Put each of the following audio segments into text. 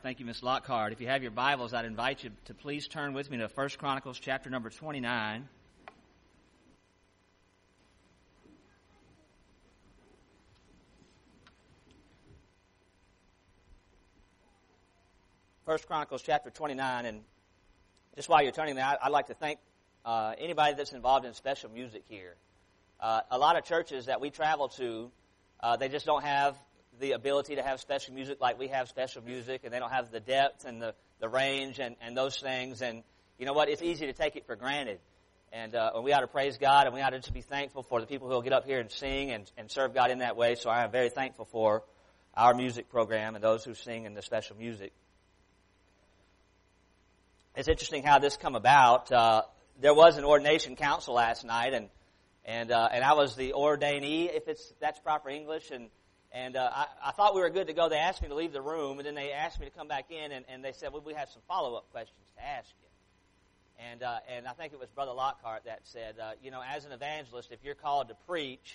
Thank you, Ms. Lockhart. If you have your Bibles, I'd invite you to please turn with me to 1 Chronicles chapter number 29. 1 Chronicles chapter 29, and just while you're turning there, I'd like to thank anybody that's involved in special music here. A lot of churches that we travel to, they just don't have the ability to have special music like we have special music, and they don't have the depth and the range and those things. And you know what? It's easy to take it for granted. And we ought to praise God, and we ought to just be thankful for the people who will get up here and sing and serve God in that way. So I am very thankful for our music program and those who sing in the special music. It's interesting how this come about. There was an ordination council last night, and I was the ordainee, if that's proper English, and I thought we were good to go. They asked me to leave the room, and then they asked me to come back in, and they said, well, we have some follow-up questions to ask you. And I think it was Brother Lockhart that said, as an evangelist, if you're called to preach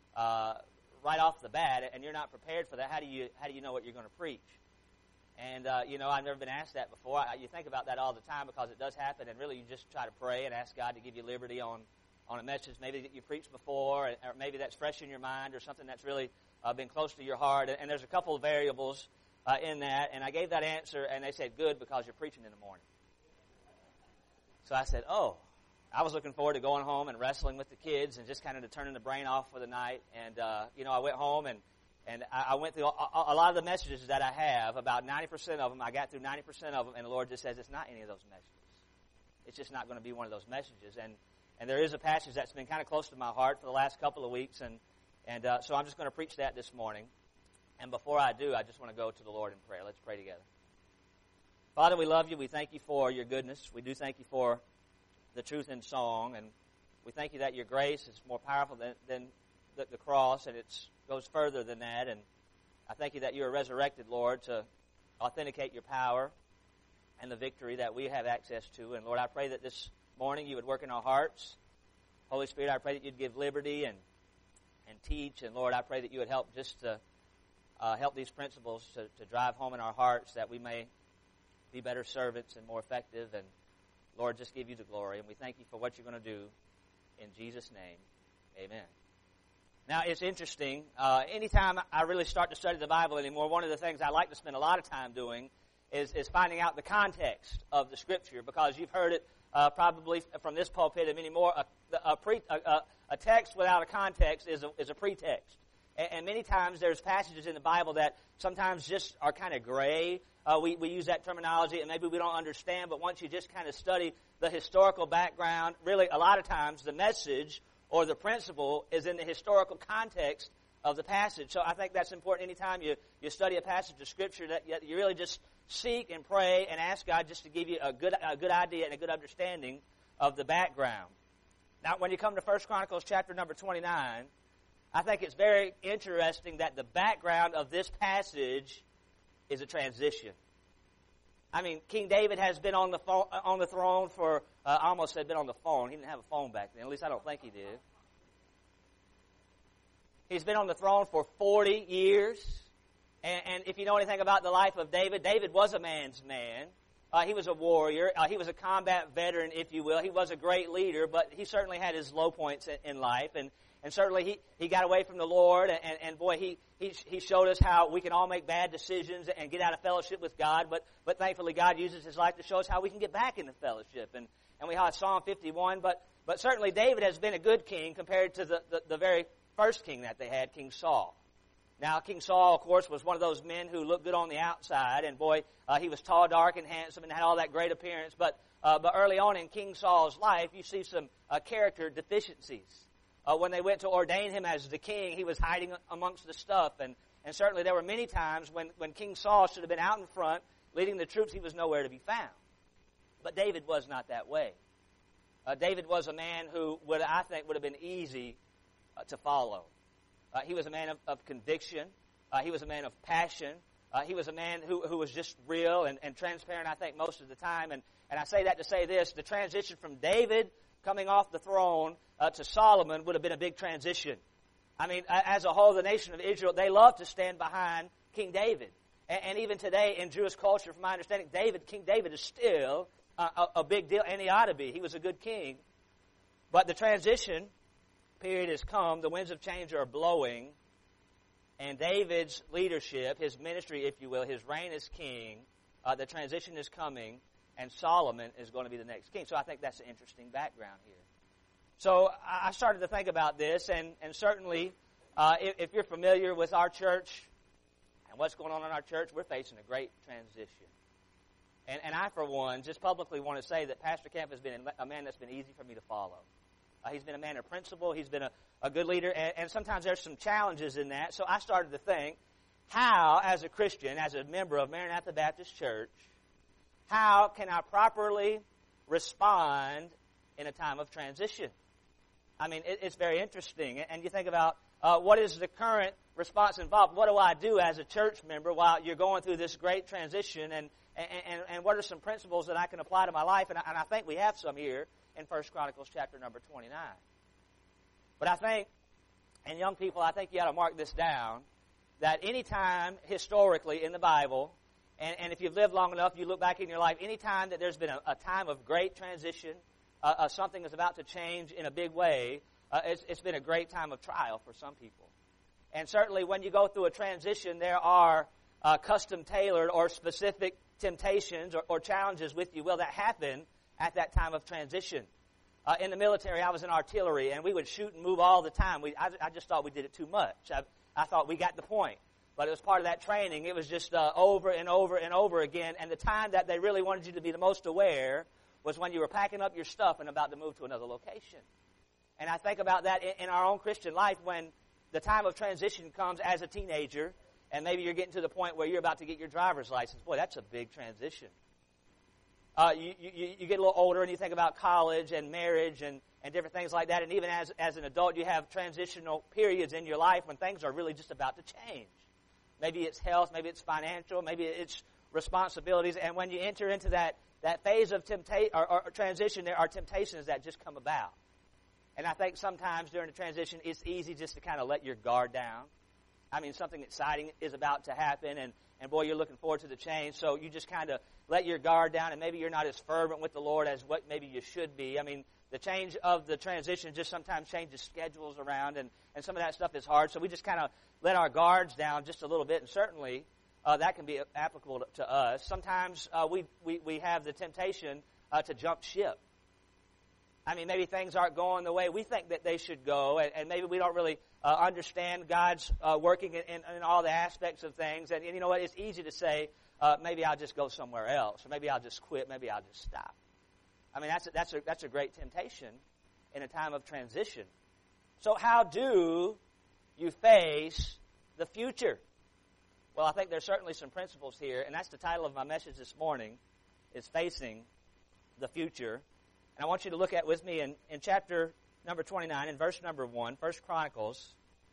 right off the bat, and you're not prepared for that, how do you know what you're going to preach? And, I've never been asked that before. You think about that all the time because it does happen, and really you just try to pray and ask God to give you liberty on a message maybe that you preached before, or maybe that's fresh in your mind, or something that's really been close to your heart. And there's a couple of variables in that, and I gave that answer, and they said, good, because you're preaching in the morning. So I said, I was looking forward to going home and wrestling with the kids and just kind of to turning the brain off for the night. And, I went home and I went through a lot of the messages that I have, about 90% of them. I got through 90% of them, and the Lord just says it's not any of those messages. It's just not going to be one of those messages. And there is a passage that's been kind of close to my heart for the last couple of weeks, and so I'm just going to preach that this morning. And before I do, I just want to go to the Lord in prayer. Let's pray together. Father, we love you. We thank you for your goodness. We do thank you for the truth in song, and we thank you that your grace is more powerful than the cross, and it goes further than that. And I thank you that you are resurrected, Lord, to authenticate your power and the victory that we have access to. And Lord, I pray that this morning you would work in our hearts. Holy Spirit, I pray that you'd give liberty and teach. And Lord, I pray that you would help just to help these principles to drive home in our hearts, that we may be better servants and more effective. And Lord, just give you the glory. And we thank you for what you're going to do. In Jesus' name, amen. Now, it's interesting. Anytime I really start to study the Bible anymore, one of the things I like to spend a lot of time doing is finding out the context of the Scripture, because you've heard it probably from this pulpit and many more. A text without a context is a pretext. And many times there's passages in the Bible that sometimes just are kind of gray. We use that terminology, and maybe we don't understand, but once you just kind of study the historical background, really a lot of times the message or the principle is in the historical context of the passage. So I think that's important anytime you study a passage of Scripture, that you really just seek and pray and ask God just to give you a good idea and a good understanding of the background. Now, when you come to 1 Chronicles chapter number 29, I think it's very interesting that the background of this passage is a transition. I mean, King David has been on the throne for, I almost said been on the phone. He didn't have a phone back then. At least I don't think he did. He's been on the throne for 40 years. And if you know anything about the life of David, David was a man's man. He was a warrior. He was a combat veteran, if you will. He was a great leader, but he certainly had his low points in life. And certainly he got away from the Lord, and boy, he showed us how we can all make bad decisions and get out of fellowship with God, but thankfully God uses his life to show us how we can get back into fellowship. And we have Psalm 51, but certainly David has been a good king compared to the very first king that they had, King Saul. Now, King Saul, of course, was one of those men who looked good on the outside, and boy, he was tall, dark, and handsome, and had all that great appearance, but early on in King Saul's life, you see some character deficiencies. When they went to ordain him as the king, he was hiding amongst the stuff. And certainly there were many times when King Saul should have been out in front leading the troops, he was nowhere to be found. But David was not that way. David was a man who I think would have been easy to follow. He was a man of conviction. He was a man of passion. He was a man who was just real and transparent, I think, most of the time. And I say that to say this: the transition from David coming off the throne to Solomon would have been a big transition. I mean, as a whole, the nation of Israel, they loved to stand behind King David. And even today in Jewish culture, from my understanding, King David is still a big deal, and he ought to be. He was a good king. But the transition period has come. The winds of change are blowing. And David's leadership, his ministry, if you will, his reign as king, the transition is coming, and Solomon is going to be the next king. So I think that's an interesting background here. So I started to think about this, and certainly if you're familiar with our church and what's going on in our church, we're facing a great transition. And I, for one, just publicly want to say that Pastor Camp has been a man that's been easy for me to follow. He's been a man of principle. He's been a good leader, and sometimes there's some challenges in that. So I started to think, how, as a Christian, as a member of Maranatha Baptist Church, how can I properly respond in a time of transition? I mean, it's very interesting. And you think about what is the current response involved? What do I do as a church member while you're going through this great transition? And what are some principles that I can apply to my life? And I think we have some here in 1 Chronicles chapter number 29. But I think, and young people, I think you ought to mark this down, that any time historically in the Bible, and if you've lived long enough, you look back in your life, any time that there's been a time of great transition, something is about to change in a big way, it's been a great time of trial for some people. And certainly when you go through a transition, there are custom-tailored or specific temptations or challenges, with you will, that happen at that time of transition. In the military, I was in artillery, and we would shoot and move all the time. I just thought we did it too much. I thought we got the point. But it was part of that training. It was just over and over and over again. And the time that they really wanted you to be the most aware was when you were packing up your stuff and about to move to another location. And I think about that in our own Christian life when the time of transition comes as a teenager, and maybe you're getting to the point where you're about to get your driver's license. Boy, that's a big transition. You get a little older and you think about college and marriage and different things like that. And even as an adult, you have transitional periods in your life when things are really just about to change. Maybe it's health, maybe it's financial, maybe it's responsibilities. And when you enter into that phase of or transition, there are temptations that just come about. And I think sometimes during the transition, it's easy just to kind of let your guard down. I mean, something exciting is about to happen, and boy, you're looking forward to the change, so you just kind of let your guard down, and maybe you're not as fervent with the Lord as what maybe you should be. I mean, the change of the transition just sometimes changes schedules around, and some of that stuff is hard, so we just kind of let our guards down just a little bit, and certainly that can be applicable to us. Sometimes we have the temptation to jump ship. I mean, maybe things aren't going the way we think that they should go, and maybe we don't really understand God's working in all the aspects of things. And you know what? It's easy to say, maybe I'll just go somewhere else, or maybe I'll just quit, maybe I'll just stop. I mean, that's a great temptation in a time of transition. So how do you face the future? Well, I think there's certainly some principles here, and that's the title of my message this morning, is Facing the Future. And I want you to look at with me in chapter number 29, in verse number 1, 1 Chronicles.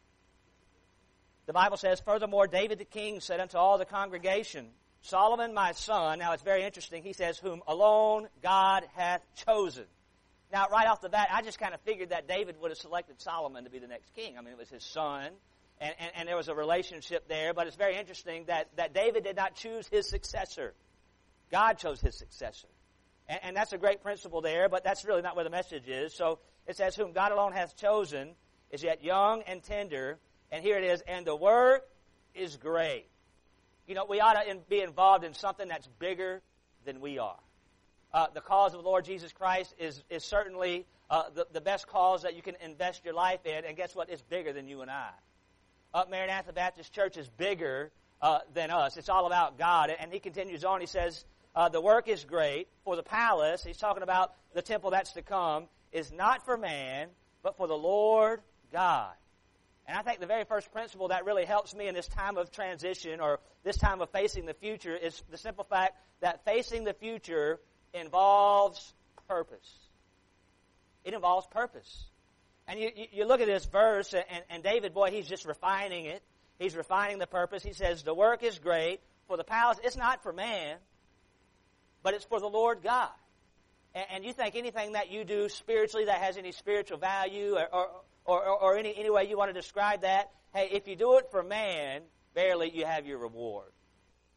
The Bible says, "Furthermore, David the king said unto all the congregation, Solomon my son," now it's very interesting, he says, "whom alone God hath chosen." Now, right off the bat, I just kind of figured that David would have selected Solomon to be the next king. I mean, it was his son, and there was a relationship there, but it's very interesting that David did not choose his successor. God chose his successor. And that's a great principle there, but that's really not where the message is. So it says, "whom God alone hath chosen is yet young and tender," and here it is, "and the work is great." You know, we ought to be involved in something that's bigger than we are. The cause of the Lord Jesus Christ is certainly the best cause that you can invest your life in, and guess what? It's bigger than you and I. Maranatha Baptist Church is bigger than us. It's all about God. And he continues on, he says, "the work is great, for the palace," he's talking about the temple that's to come, "is not for man, but for the Lord God." And I think the very first principle that really helps me in this time of transition, or this time of facing the future, is the simple fact that facing the future involves purpose. It involves purpose. And you look at this verse, and David, boy, he's just refining it. He's refining the purpose. He says, "the work is great, for the palace." It's not for man, but it's for the Lord God. And you think anything that you do spiritually that has any spiritual value or any way you want to describe that, hey, if you do it for man, barely you have your reward.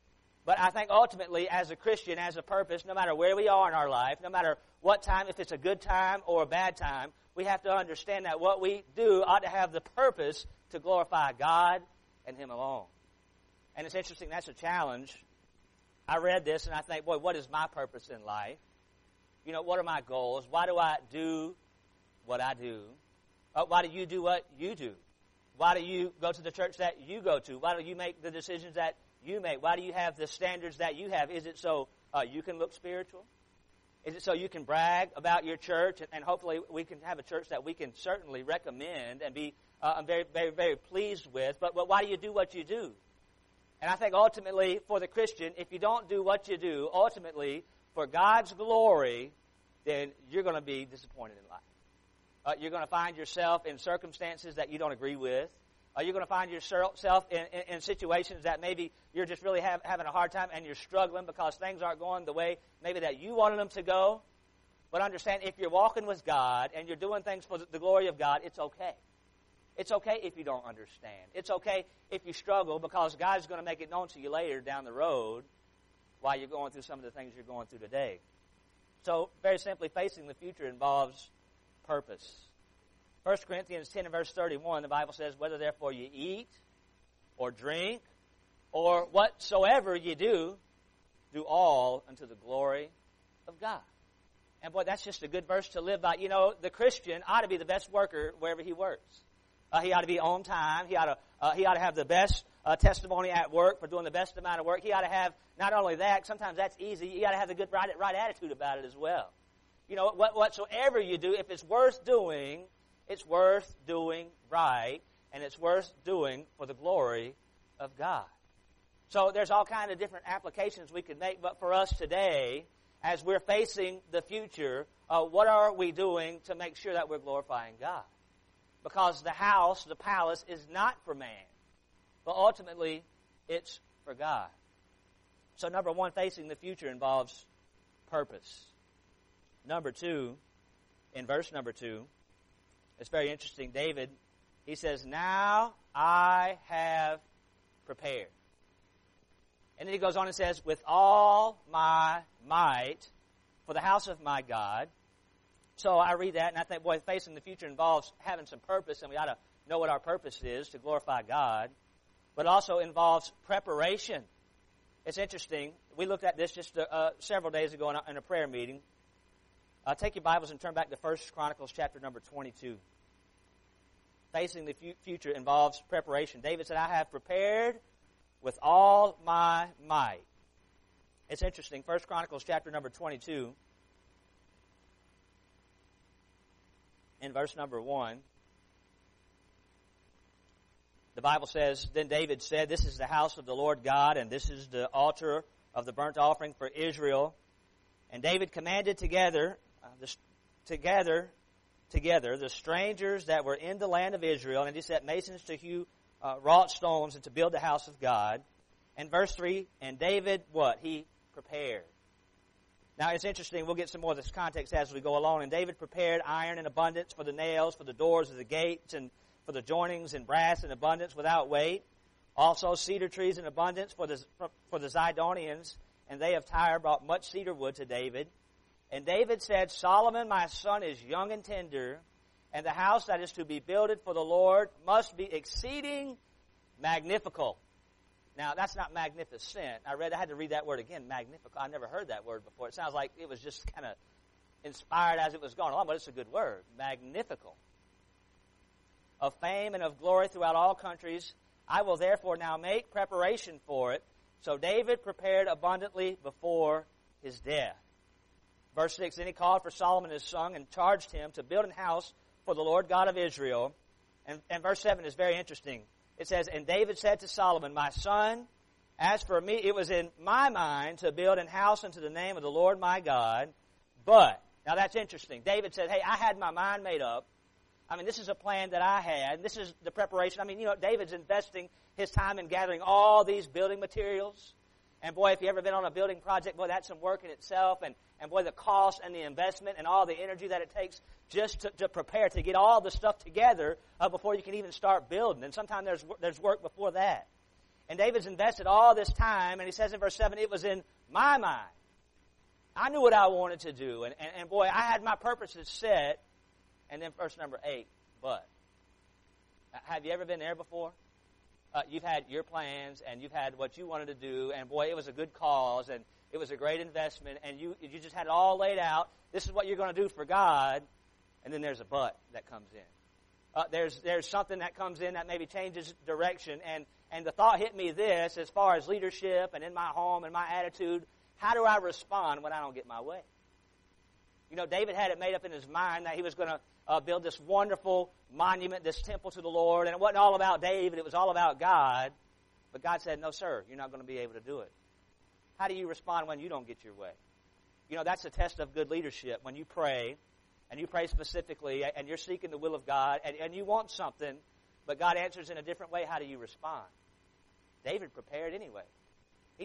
But I think ultimately, as a Christian, as a purpose, no matter where we are in our life, no matter what time, if it's a good time or a bad time, we have to understand that what we do ought to have the purpose to glorify God and Him alone. And it's interesting, that's a challenge. I read this and I think, boy, what is my purpose in life? You know, what are my goals? Why do I do what I do? Why do you do what you do? Why do you go to the church that you go to? Why do you make the decisions that you make? Why do you have the standards that you have? Is it so you can look spiritual? Is it so you can brag about your church? And hopefully we can have a church that we can certainly recommend and be very, very, very pleased with. But why do you do what you do? And I think ultimately for the Christian, if you don't do what you do, ultimately for God's glory, then you're going to be disappointed in life. You're going to find yourself in circumstances that you don't agree with. You're going to find yourself in situations that maybe you're just really having a hard time and you're struggling because things aren't going the way maybe that you wanted them to go. But understand, if you're walking with God and you're doing things for the glory of God, it's okay. It's okay if you don't understand. It's okay if you struggle because God's going to make it known to you later down the road while you're going through some of the things you're going through today. So, very simply, facing the future involves purpose. 1 Corinthians 10 and verse 31, the Bible says, whether therefore you eat or drink or whatsoever you do, do all unto the glory of God. And boy, that's just a good verse to live by. You know, the Christian ought to be the best worker wherever he works. He ought to be on time. He ought to have the best testimony at work for doing the best amount of work. He ought to have, not only that, sometimes that's easy, he ought to have the good right attitude about it as well. You know, whatsoever you do, if it's worth doing right, and it's worth doing for the glory of God. So there's all kinds of different applications we could make, but for us today, as we're facing the future, what are we doing to make sure that we're glorifying God? Because the house, the palace, is not for man, but ultimately it's for God. So number one, facing the future involves purpose. Number two, in verse number 2, it's very interesting. David, he says, now I have prepared. And then he goes on and says, with all my might for the house of my God. So I read that and I think, boy, facing the future involves having some purpose, and we ought to know what our purpose is to glorify God. But also involves preparation. It's interesting. We looked at this just several days ago in a prayer meeting. Take your Bibles and turn back to 1 Chronicles chapter number 22. Facing the future involves preparation. David said, I have prepared with all my might. It's interesting. 1 Chronicles chapter number 22, in verse number 1, the Bible says, then David said, this is the house of the Lord God, and this is the altar of the burnt offering for Israel. And David commanded together the strangers that were in the land of Israel, and he set masons to hew wrought stones and to build the house of God. And verse 3, and David, what? He prepared. Now, it's interesting. We'll get some more of this context as we go along. And David prepared iron in abundance for the nails, for the doors of the gates, and for the joinings, and brass in abundance without weight. Also cedar trees in abundance for the Zidonians. And they of Tyre brought much cedar wood to David. And David said, Solomon, my son, is young and tender, and the house that is to be builded for the Lord must be exceeding magnifical. Now, that's not magnificent. I had to read that word again, magnifical. I never heard that word before. It sounds like it was just kind of inspired as it was going along, but it's a good word, magnifical. Of fame and of glory throughout all countries, I will therefore now make preparation for it. So David prepared abundantly before his death. Verse 6, then he called for Solomon his son and charged him to build an house for the Lord God of Israel. And verse 7 is very interesting. It says, and David said to Solomon, my son, as for me, it was in my mind to build an house unto the name of the Lord my God. But, now that's interesting. David said, hey, I had my mind made up. I mean, this is a plan that I had. This is the preparation. I mean, you know, David's investing his time in gathering all these building materials. And boy, if you've ever been on a building project, boy, that's some work in itself. And boy, the cost and the investment and all the energy that it takes just to prepare, to get all the stuff together before you can even start building. And sometimes there's work before that. And David's invested all this time, and he says in verse 7, it was in my mind. I knew what I wanted to do, and boy, I had my purposes set. And then verse number 8, but. Have you ever been there before? You've had your plans, and you've had what you wanted to do, and boy, it was a good cause, and it was a great investment, and you just had it all laid out. This is what you're going to do for God, and then there's a but that comes in. There's something that comes in that maybe changes direction, and the thought hit me this, as far as leadership and in my home and my attitude, how do I respond when I don't get my way? You know, David had it made up in his mind that he was going to build this wonderful monument, this temple to the Lord, and it wasn't all about David, it was all about God. But God said, no, sir, you're not going to be able to do it. How do you respond when you don't get your way? You know, that's a test of good leadership. When you pray, and you pray specifically, and you're seeking the will of God, and you want something, but God answers in a different way, how do you respond? David prepared anyway.